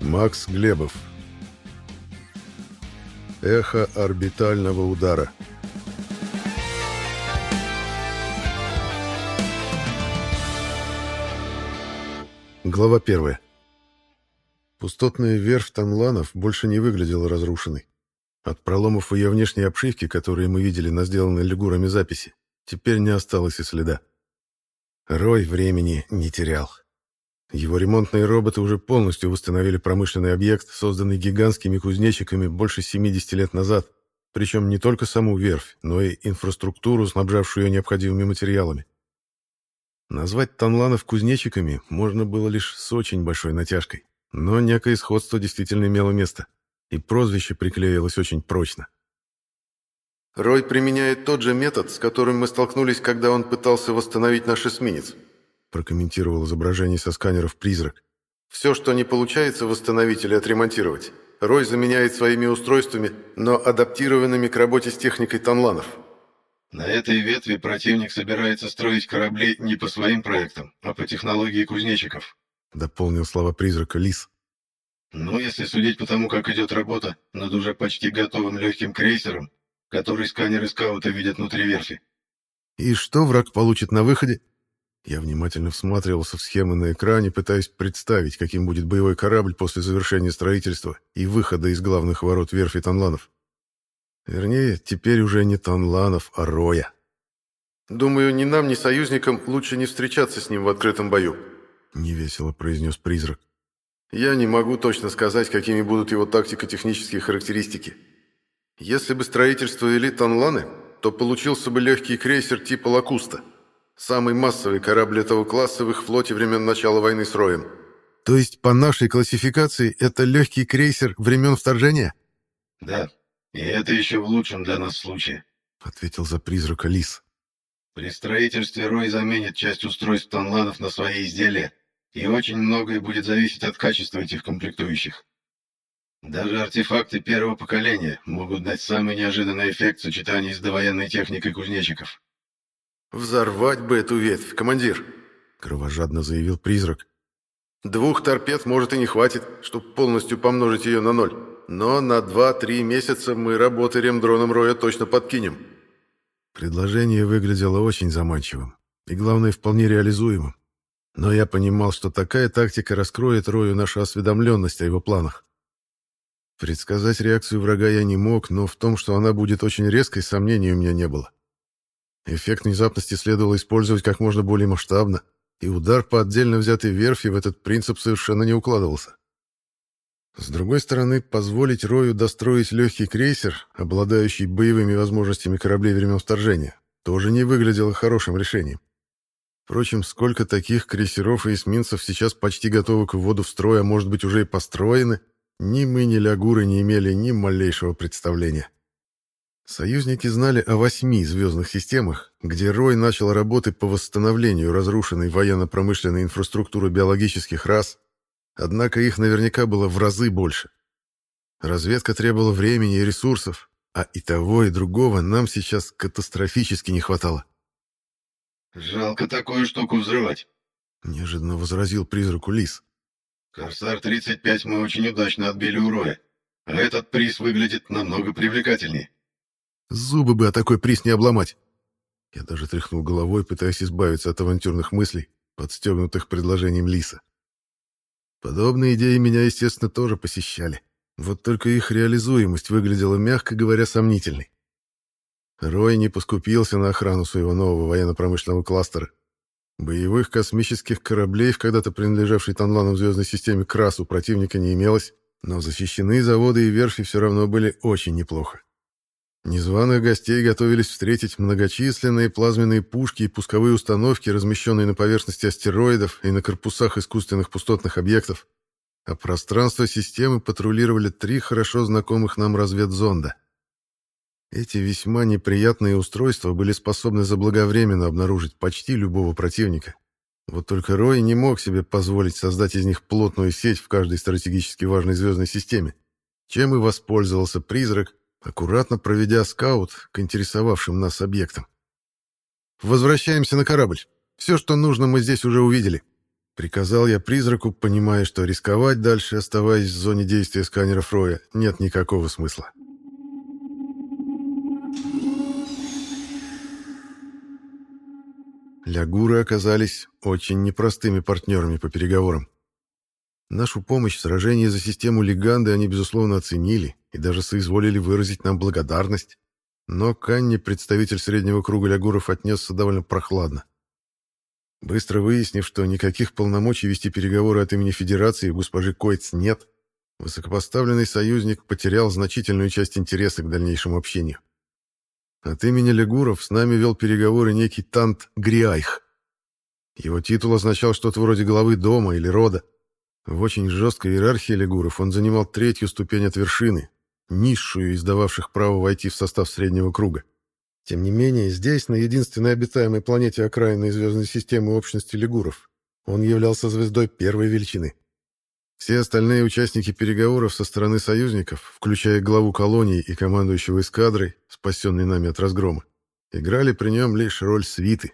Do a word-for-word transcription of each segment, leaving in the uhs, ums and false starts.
Макс Глебов. Эхо орбитального удара. Глава первая. Пустотная верфь Танланов больше не выглядела разрушенной. От проломов в ее внешней обшивке, которые мы видели на сделанной лигурами записи, теперь не осталось и следа. Рой времени не терял. Его ремонтные роботы уже полностью восстановили промышленный объект, созданный гигантскими кузнечиками больше семидесяти лет назад, причем не только саму верфь, но и инфраструктуру, снабжавшую ее необходимыми материалами. Назвать Танланов кузнечиками можно было лишь с очень большой натяжкой, но некое сходство действительно имело место, и прозвище приклеилось очень прочно. Рой применяет тот же метод, с которым мы столкнулись, когда он пытался восстановить наш эсминец, прокомментировал изображение со сканеров «Призрак». Все, что не получается восстановить или отремонтировать, Рой заменяет своими устройствами, но адаптированными к работе с техникой Танланов. На этой ветви противник собирается строить корабли не по своим проектам, а по технологии кузнечиков, дополнил слова «Призрака» Лис. Ну, если судить по тому, как идет работа над уже почти готовым легким крейсером, который сканеры скаута видят внутри верфи. И что враг получит на выходе? Я внимательно всматривался в схемы на экране, пытаясь представить, каким будет боевой корабль после завершения строительства и выхода из главных ворот верфи Танланов. Вернее, теперь уже не Танланов, а Роя. «Думаю, ни нам, ни союзникам лучше не встречаться с ним в открытом бою», — невесело произнес Призрак. «Я не могу точно сказать, какими будут его тактико-технические характеристики. Если бы строительство вели Танланы, то получился бы легкий крейсер типа «Лакуста». Самый массовый корабль этого класса в их флоте времен начала войны с Роем. То есть по нашей классификации это легкий крейсер времен вторжения? Да, и это еще в лучшем для нас случае, ответил за Призрака Лис. При строительстве Рой заменит часть устройств Танланов на свои изделия, и очень многое будет зависеть от качества этих комплектующих. Даже артефакты первого поколения могут дать самый неожиданный эффект в сочетании с довоенной техникой кузнечиков. «Взорвать бы эту ветвь, командир!» — кровожадно заявил Призрак. «Двух торпед, может, и не хватит, чтобы полностью помножить ее на ноль. Но на два-три месяца мы работы ремдроном Роя точно подкинем». Предложение выглядело очень заманчивым и, главное, вполне реализуемым. Но я понимал, что такая тактика раскроет Рою нашу осведомленность о его планах. Предсказать реакцию врага я не мог, но в том, что она будет очень резкой, сомнений у меня не было. Эффект внезапности следовало использовать как можно более масштабно, и удар по отдельно взятой верфи в этот принцип совершенно не укладывался. С другой стороны, позволить Рою достроить легкий крейсер, обладающий боевыми возможностями кораблей времен вторжения, тоже не выглядело хорошим решением. Впрочем, сколько таких крейсеров и эсминцев сейчас почти готовы к вводу в строй, а может быть уже и построены, ни мы, ни лягуры не имели ни малейшего представления. Союзники знали о восьми звездных системах, где Рой начал работы по восстановлению разрушенной военно-промышленной инфраструктуры биологических рас, однако их наверняка было в разы больше. Разведка требовала времени и ресурсов, а и того, и другого нам сейчас катастрофически не хватало. «Жалко такую штуку взрывать», — неожиданно возразил Призраку Лис. «Корсар тридцать пять мы очень удачно отбили у Роя, а этот приз выглядит намного привлекательнее». Зубы бы о такой приз не обломать. Я даже тряхнул головой, пытаясь избавиться от авантюрных мыслей, подстегнутых предложением Лиса. Подобные идеи меня, естественно, тоже посещали. Вот только их реализуемость выглядела, мягко говоря, сомнительной. Рой не поскупился на охрану своего нового военно-промышленного кластера. Боевых космических кораблей, в когда-то принадлежавшей Танланам в звездной системе КРАС, у противника не имелось, но защищены заводы и верфи все равно были очень неплохо. Незваных гостей готовились встретить многочисленные плазменные пушки и пусковые установки, размещенные на поверхности астероидов и на корпусах искусственных пустотных объектов, а пространство системы патрулировали три хорошо знакомых нам разведзонда. Эти весьма неприятные устройства были способны заблаговременно обнаружить почти любого противника. Вот только Рой не мог себе позволить создать из них плотную сеть в каждой стратегически важной звездной системе, чем и воспользовался Призрак, аккуратно проведя скаут к интересовавшим нас объектам. «Возвращаемся на корабль. Все, что нужно, мы здесь уже увидели», Приказал я призраку, понимая, что рисковать дальше, оставаясь в зоне действия сканеров Роя, нет никакого смысла. Лягуры оказались очень непростыми партнерами по переговорам. Нашу помощь в сражении за систему Леганды они, безусловно, оценили и даже соизволили выразить нам благодарность. Но к Анне представитель среднего круга лягуров отнесся довольно прохладно. Быстро выяснив, что никаких полномочий вести переговоры от имени Федерации у госпожи Койц нет, высокопоставленный союзник потерял значительную часть интереса к дальнейшему общению. От имени лягуров с нами вел переговоры некий Тант Гриайх. Его титул означал что-то вроде главы дома или рода. В очень жесткой иерархии лягуров он занимал третью ступень от вершины, низшую из дававших право войти в состав среднего круга. Тем не менее, здесь, на единственной обитаемой планете окраинной звездной системы общности лягуров, он являлся звездой первой величины. Все остальные участники переговоров со стороны союзников, включая главу колонии и командующего эскадрой, спасенной нами от разгрома, играли при нем лишь роль свиты.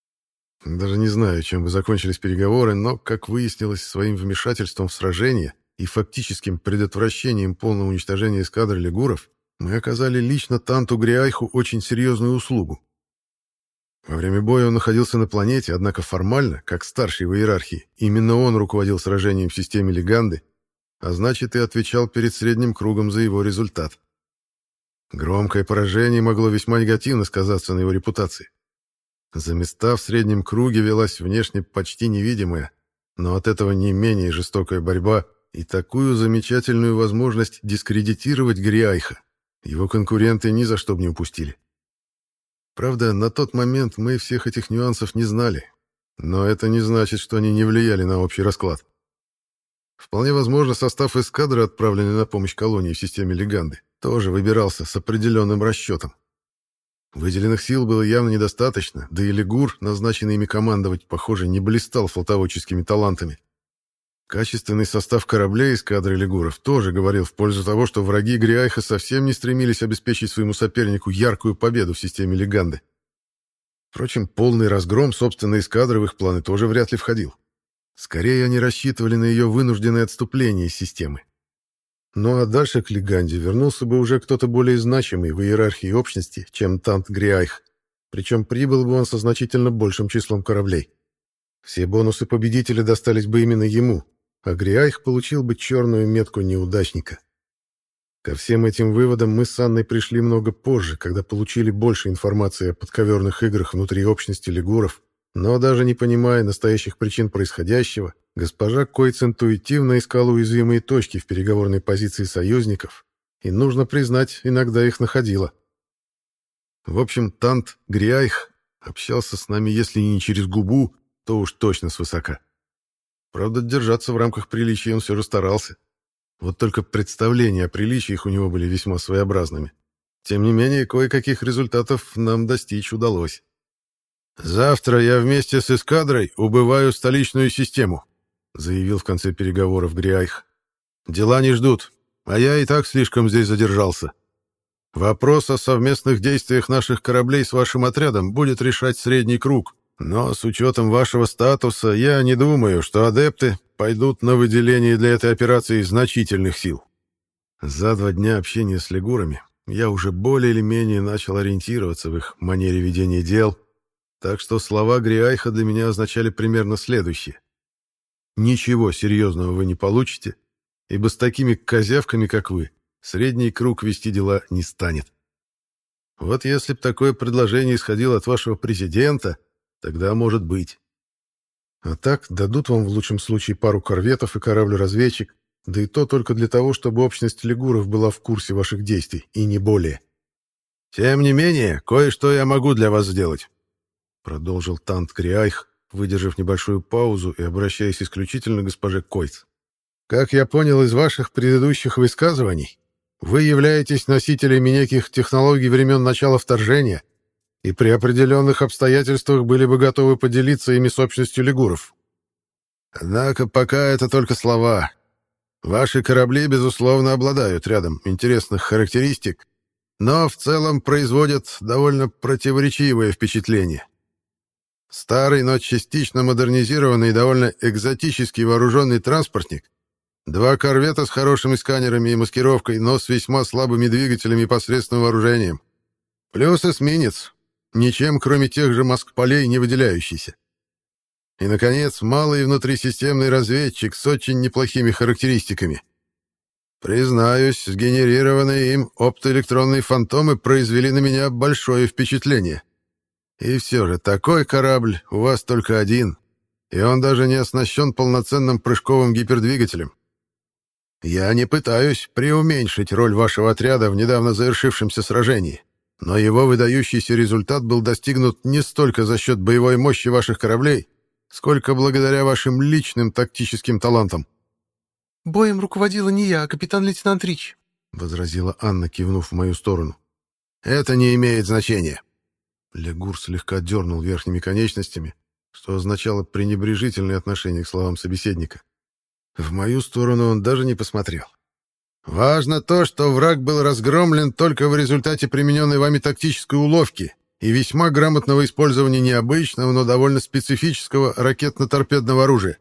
Даже не знаю, чем бы закончились переговоры, но, как выяснилось, своим вмешательством в сражение и фактическим предотвращением полного уничтожения эскадры лягуров мы оказали лично Танту Гриайху очень серьезную услугу. Во время боя он находился на планете, однако формально, как старший в иерархии, именно он руководил сражением в системе Леганды, а значит и отвечал перед средним кругом за его результат. Громкое поражение могло весьма негативно сказаться на его репутации. За места в среднем круге велась внешне почти невидимая, но от этого не менее жестокая борьба и такую замечательную возможность дискредитировать Гриайха его конкуренты ни за что бы не упустили. Правда, на тот момент мы всех этих нюансов не знали, но это не значит, что они не влияли на общий расклад. Вполне возможно, состав эскадры, отправленный на помощь колонии в системе Леганды, тоже выбирался с определенным расчетом. Выделенных сил было явно недостаточно, да и лягур, назначенный ими командовать, похоже, не блистал флотоводческими талантами. Качественный состав кораблей эскадры лягуров тоже говорил в пользу того, что враги Гриайха совсем не стремились обеспечить своему сопернику яркую победу в системе Леганды. Впрочем, полный разгром собственной эскадры в их планы тоже вряд ли входил. Скорее, они рассчитывали на ее вынужденное отступление из системы. Ну а дальше к Леганде вернулся бы уже кто-то более значимый в иерархии общности, чем Тант Гриайх, причем прибыл бы он со значительно большим числом кораблей. Все бонусы победителя достались бы именно ему, а Гриайх получил бы черную метку неудачника. Ко всем этим выводам мы с Анной пришли много позже, когда получили больше информации о подковерных играх внутри общности лягуров, но даже не понимая настоящих причин происходящего, госпожа Койц интуитивно искала уязвимые точки в переговорной позиции союзников, и, нужно признать, иногда их находила. В общем, Тант Гриайх общался с нами, если не через губу, то уж точно свысока. Правда, держаться в рамках приличия он все же старался. Вот только представления о приличиях у него были весьма своеобразными. Тем не менее, кое-каких результатов нам достичь удалось. «Завтра я вместе с эскадрой убываю в столичную систему», заявил в конце переговоров Гриайх. «Дела не ждут, а я и так слишком здесь задержался. Вопрос о совместных действиях наших кораблей с вашим отрядом будет решать средний круг, но с учетом вашего статуса я не думаю, что адепты пойдут на выделение для этой операции значительных сил». За два дня общения с лягурами я уже более или менее начал ориентироваться в их манере ведения дел, так что слова Гриайха для меня означали примерно следующее. «Ничего серьезного вы не получите, ибо с такими козявками, как вы, средний круг вести дела не станет. Вот если б такое предложение исходило от вашего президента, тогда может быть. А так дадут вам в лучшем случае пару корветов и корабль-разведчик, да и то только для того, чтобы общность лягуров была в курсе ваших действий, и не более. Тем не менее, кое-что я могу для вас сделать», — продолжил Тант Гриайх, выдержав небольшую паузу и обращаясь исключительно к госпоже Койц. «Как я понял из ваших предыдущих высказываний, вы являетесь носителями неких технологий времен начала вторжения и при определенных обстоятельствах были бы готовы поделиться ими с общностью лягуров. Однако пока это только слова. Ваши корабли, безусловно, обладают рядом интересных характеристик, но в целом производят довольно противоречивое впечатление. Старый, но частично модернизированный и довольно экзотический вооруженный транспортник, два корвета с хорошими сканерами и маскировкой, но с весьма слабыми двигателями и посредственным вооружением. Плюс эсминец, ничем, кроме тех же москполей, не выделяющийся. И, наконец, малый внутрисистемный разведчик с очень неплохими характеристиками. Признаюсь, сгенерированные им оптоэлектронные фантомы произвели на меня большое впечатление. И все же, такой корабль у вас только один, и он даже не оснащен полноценным прыжковым гипердвигателем. Я не пытаюсь преуменьшить роль вашего отряда в недавно завершившемся сражении, но его выдающийся результат был достигнут не столько за счет боевой мощи ваших кораблей, сколько благодаря вашим личным тактическим талантам. «Боем руководила не я, а капитан-лейтенант Рич», — возразила Анна, кивнув в мою сторону. «Это не имеет значения». Лягур слегка дернул верхними конечностями, что означало пренебрежительное отношение к словам собеседника. В мою сторону он даже не посмотрел. «Важно то, что враг был разгромлен только в результате примененной вами тактической уловки и весьма грамотного использования необычного, но довольно специфического ракетно-торпедного оружия.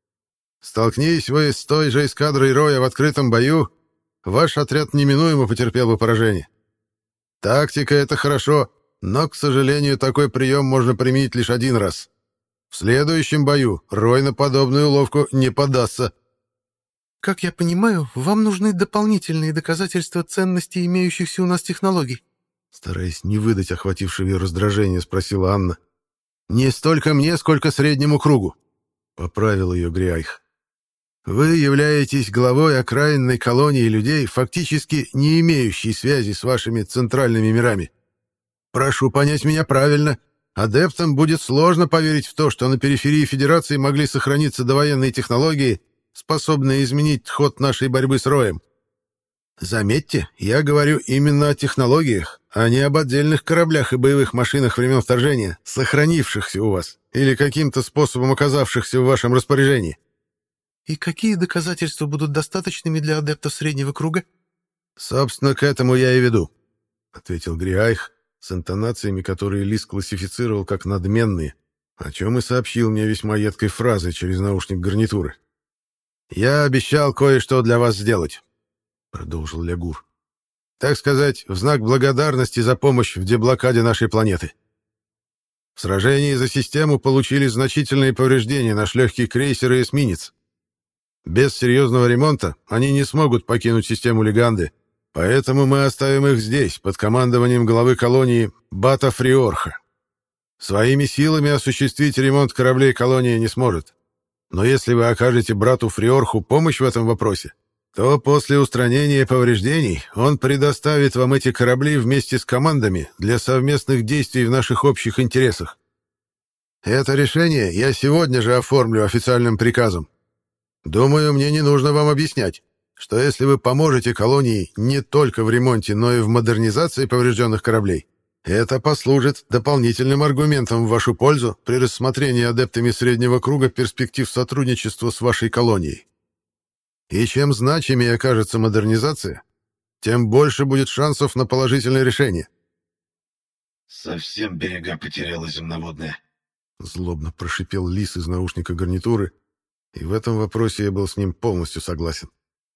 Столкнись вы с той же эскадрой Роя в открытом бою, ваш отряд неминуемо потерпел бы поражение. Тактика — это хорошо, но, к сожалению, такой прием можно применить лишь один раз. В следующем бою Рой на подобную уловку не поддастся». «Как я понимаю, вам нужны дополнительные доказательства ценности имеющихся у нас технологий?» Стараясь не выдать охватившего ее раздражение, спросила Анна. «Не столько мне, сколько среднему кругу», — поправил ее Гриайх. «Вы являетесь главой окраинной колонии людей, фактически не имеющей связи с вашими центральными мирами. Прошу понять меня правильно. Адептам будет сложно поверить в то, что на периферии Федерации могли сохраниться довоенные технологии, способные изменить ход нашей борьбы с Роем. Заметьте, я говорю именно о технологиях, а не об отдельных кораблях и боевых машинах времен вторжения, сохранившихся у вас или каким-то способом оказавшихся в вашем распоряжении». «И какие доказательства будут достаточными для адептов среднего круга?» «Собственно, к этому я и веду», — ответил Гриайх, с интонациями, которые Лис классифицировал как надменные, о чем и сообщил мне весьма едкой фразой через наушник гарнитуры. «Я обещал кое-что для вас сделать», — продолжил Лягур. «Так сказать, в знак благодарности за помощь в деблокаде нашей планеты. В сражении за систему получили значительные повреждения наш легкий крейсер и эсминец. Без серьезного ремонта они не смогут покинуть систему Леганды, поэтому мы оставим их здесь, под командованием главы колонии Бата Фриорха. Своими силами осуществить ремонт кораблей колония не сможет. Но если вы окажете брату Фриорху помощь в этом вопросе, то после устранения повреждений он предоставит вам эти корабли вместе с командами для совместных действий в наших общих интересах. Это решение я сегодня же оформлю официальным приказом. Думаю, мне не нужно вам объяснять, что если вы поможете колонии не только в ремонте, но и в модернизации поврежденных кораблей, это послужит дополнительным аргументом в вашу пользу при рассмотрении адептами среднего круга перспектив сотрудничества с вашей колонией. И чем значимее окажется модернизация, тем больше будет шансов на положительное решение». «Совсем берега потеряла земноводная», — злобно прошипел Лис из наушника гарнитуры, и в этом вопросе я был с ним полностью согласен.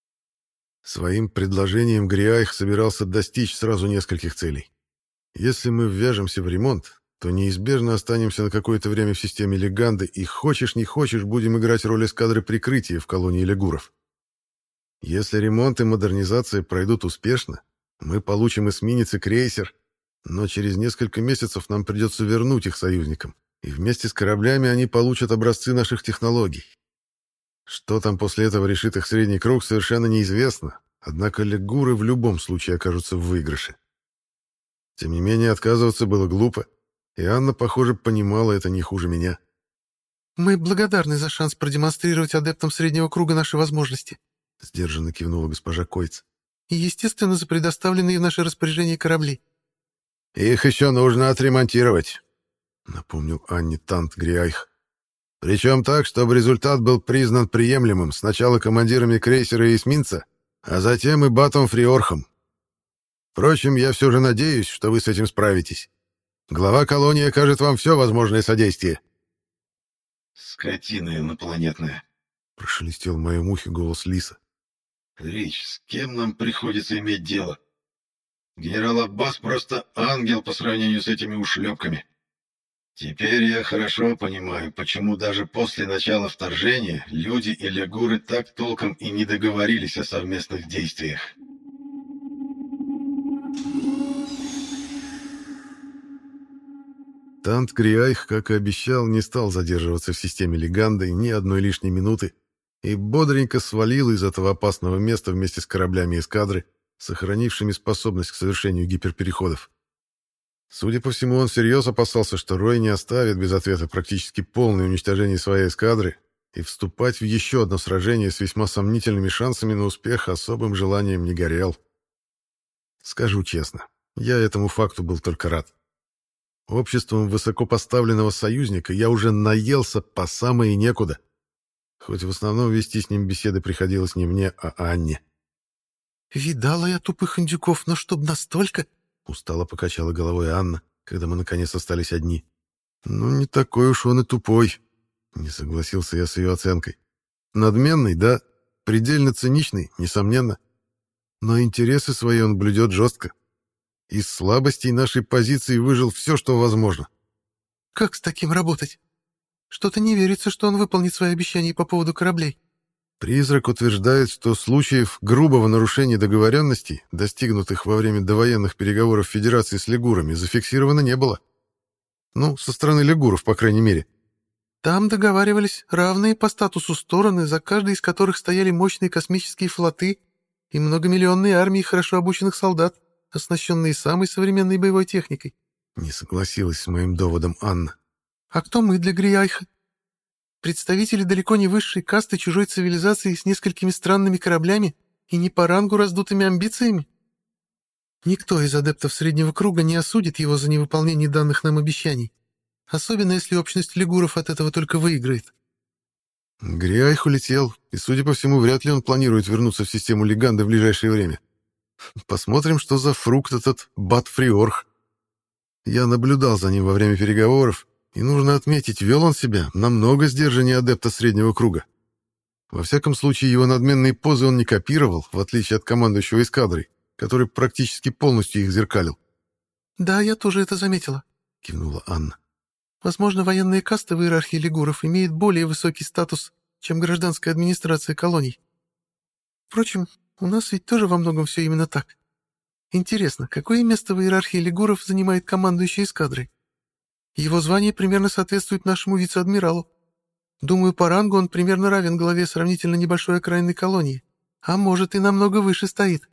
Своим предложением Гриайх собирался достичь сразу нескольких целей. Если мы ввяжемся в ремонт, то неизбежно останемся на какое-то время в системе Леганды и, хочешь не хочешь, будем играть роль эскадры прикрытия в колонии лягуров. Если ремонт и модернизация пройдут успешно, мы получим эсминец и крейсер, но через несколько месяцев нам придется вернуть их союзникам, и вместе с кораблями они получат образцы наших технологий. Что там после этого решит их средний круг, совершенно неизвестно, однако лягуры в любом случае окажутся в выигрыше. Тем не менее, отказываться было глупо, и Анна, похоже, понимала это не хуже меня. «Мы благодарны за шанс продемонстрировать адептам среднего круга наши возможности», — сдержанно кивнула госпожа Койц. «И, естественно, за предоставленные в наше распоряжение корабли». «Их еще нужно отремонтировать», — напомнил Анне Тант Гриайх. «Причем так, чтобы результат был признан приемлемым сначала командирами крейсера и эсминца, а затем и Батом Фриорхом. Впрочем, я все же надеюсь, что вы с этим справитесь. Глава колонии окажет вам все возможное содействие. Скотина инопланетная. Прошелестел в моем ухе голос Лиса. Рич, с кем нам приходится иметь дело? Генерал Аббас просто ангел по сравнению с этими ушлепками. Теперь я хорошо понимаю, почему даже после начала вторжения люди и лягуры так толком и не договорились о совместных действиях. Тант Гриайх, как и обещал, не стал задерживаться в системе Леганда ни одной лишней минуты и бодренько свалил из этого опасного места вместе с кораблями эскадры, сохранившими способность к совершению гиперпереходов. Судя по всему, он всерьез опасался, что Рой не оставит без ответа практически полное уничтожение своей эскадры, и вступать в еще одно сражение с весьма сомнительными шансами на успех особым желанием не горел. Скажу честно, я этому факту был только рад. Обществом высокопоставленного союзника я уже наелся по самое некуда, хоть в основном вести с ним беседы приходилось не мне, а Анне. «Видала я тупых индюков, но чтоб настолько...» — устало покачала головой Анна, когда мы наконец остались одни. «Ну, не такой уж он и тупой», — не согласился я с ее оценкой. «Надменный, да, предельно циничный, несомненно. Но интересы свои он блюдет жестко. Из слабостей нашей позиции выжил все, что возможно». «Как с таким работать? Что-то не верится, что он выполнит свои обещания по поводу кораблей». Призрак утверждает, что случаев грубого нарушения договоренностей, достигнутых во время довоенных переговоров Федерации с лягурами, зафиксировано не было. Ну, со стороны лягуров, по крайней мере. Там договаривались равные по статусу стороны, за каждой из которых стояли мощные космические флоты и многомиллионные армии хорошо обученных солдат, оснащенные самой современной боевой техникой. Не согласилась с моим доводом Анна. А кто мы для Гриайха? Представители далеко не высшей касты чужой цивилизации с несколькими странными кораблями и не по рангу раздутыми амбициями? Никто из адептов Среднего Круга не осудит его за невыполнение данных нам обещаний, особенно если общность лягуров от этого только выиграет. Гриайх улетел, и, судя по всему, вряд ли он планирует вернуться в систему Леганда в ближайшее время. Посмотрим, что за фрукт этот Бат-Фриорх. Я наблюдал за ним во время переговоров, и нужно отметить, вел он себя намного сдержаннее адепта Среднего Круга. Во всяком случае, его надменные позы он не копировал, в отличие от командующего эскадрой, который практически полностью их зеркалил. «Да, я тоже это заметила», — кивнула Анна. «Возможно, военные касты в иерархии лягуров имеют более высокий статус, чем гражданская администрация колоний. Впрочем, у нас ведь тоже во многом все именно так. Интересно, какое место в иерархии лягуров занимает командующий эскадрой? Его звание примерно соответствует нашему вице-адмиралу. Думаю, по рангу он примерно равен главе сравнительно небольшой окраинной колонии, а может и намного выше стоит».